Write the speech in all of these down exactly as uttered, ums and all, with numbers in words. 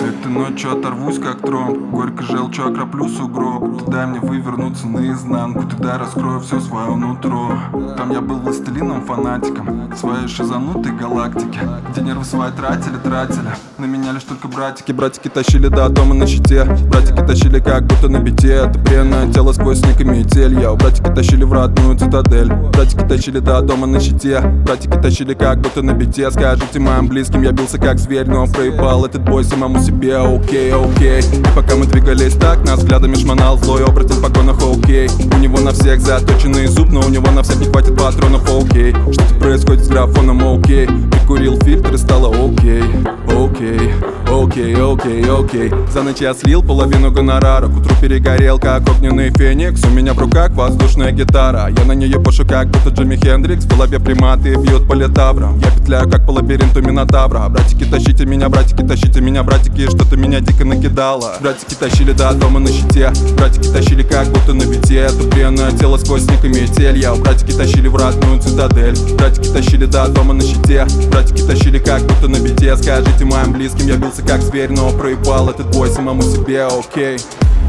Этой ночью оторвусь как тромб, горько желчью окроплю сугроб. Ты дай мне вывернуться наизнанку, ты дай раскрою все свое нутро. Там я был властелином, фанатиком своей шизанутой галактики, где нервы свои тратили, тратили на меня лишь только братики. Братики тащили до дома на щите, братики тащили как будто на бите. Это бренное тело сквозь снег и метель. Я у братики тащили в родную цитадель. Братики тащили до дома на щите, братики тащили как будто на бите. Скажите моим близким, я бился как зверь, но проебал этот бой самому себе. Окей, окей. И пока мы двигались так, нас взглядами шмонал злой оборотень в погонах. Окей, у него на всех заточенный зуб, но у него на всех не хватит патронов. Окей, что-то происходит с графоном. Окей, прикурил фильтр и стало окей. Окей, окей, окей, окей. За ночь я слил половину гонорара, к утру перегорел как огненный феникс. У меня в руках воздушная гитара, я на нее пошу как будто Джимми Хендрикс. В голове приматы бьют по летаврам, я петляю как по лабиринту Минотавра. Братики, тащите меня, братики, тащите меня, братики, что-то меня дико накидало. Братики тащили до дома на щите, братики тащили как будто на бите. Это бренное тело сквозь снег и метель. Я у братики тащили в родную цитадель. Братики тащили до дома на щите, братики тащили как будто на бите. Скажите моим близким, я бился как зверь, но проебал этот бой самому себе. Окей.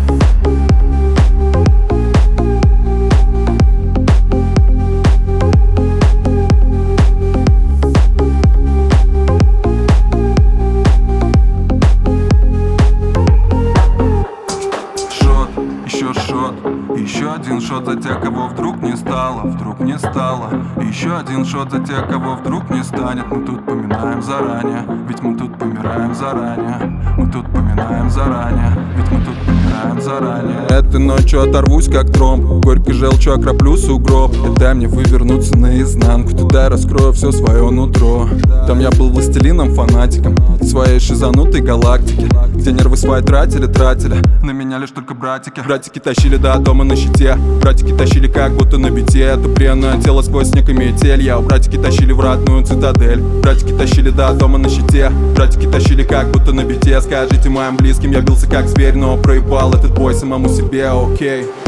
Еще один шот за тех, кого вдруг не стало, вдруг не стало. Еще один шот за тех, кого вдруг не станет. Мы тут поминаем заранее, ведь мы тут помираем заранее. Мы тут поминаем заранее, ведь мы тут помираем заранее. Этой ночью оторвусь как тромб, горькой желчью окроплю сугроб. И дай мне вывернуться наизнанку, ты дай раскрою все свое нутро. Там я был властелином, фанатиком своей шизанутой галактики, где нервы свои тратили, тратили на меня лишь только братики. Братики тащили до дома на щите, братики тащили как будто на бите. Это бренное тело сквозь снег и метель. Я у братики тащили в родную цитадель. Братики тащили до дома на щите, братики тащили как будто на бите. Скажите моим близким, я бился как зверь, но проебал этот бой самому себе. Окей.